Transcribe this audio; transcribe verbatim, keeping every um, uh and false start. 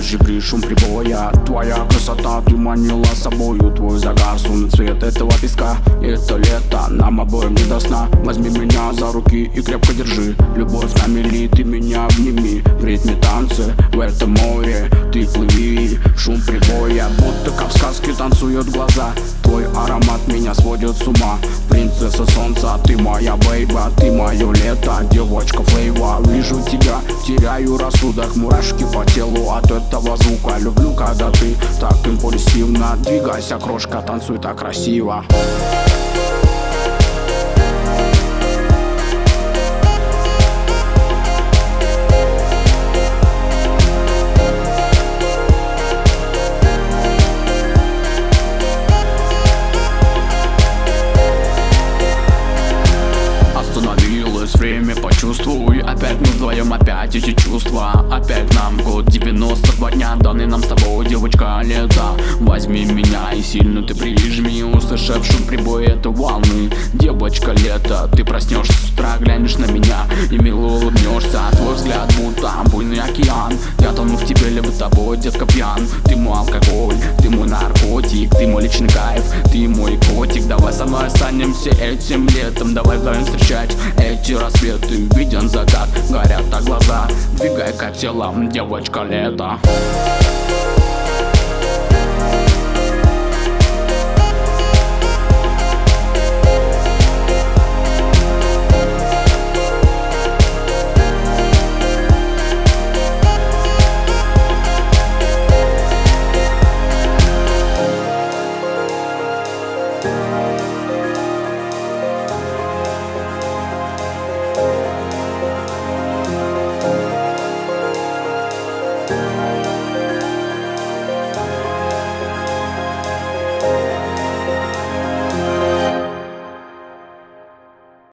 Брыжи, брыжи, шум прибоя. Твоя красота, ты манила собою. Твой загар, сонный цвет этого песка. Это лето, нам обоим не до сна. Возьми меня за руки и крепко держи. Любовь на мели, ты меня обними. В ритме танцы, в этом море ты плыви. Шум прибоя, будто как в сказке танцуют глаза. Твой аромат меня сводит с ума. Принцесса солнца, ты моя бейба. Ты мое лето, девочка флейва. Вижу тебя, теряю рассудок. Мурашки по телу от этого звука. Люблю, когда ты так импульсивно. Двигайся, крошка, танцуй так красиво. Время, почувствуй, опять мы вдвоем, опять эти чувства. Опять нам год девяносто два дня, данный нам с тобой, девочка, лето. Возьми меня и сильно ты прижми, услышав шум прибоя, это волны. Девочка, лето, ты проснешься с утра, глянешь на меня и мило улыбнешься. Твой взгляд будто буйный океан. Я тону в тебе, либо тобой, детка, пьян. Ты мой алкоголь, ты мой наркотик, ты мой личный кайф, ты мой котик. Давай со мной останемся этим летом, давай вдвоем встречать эти рассветы. Виден закат, горят так глаза. Двигай-ка телом, девочка, лето.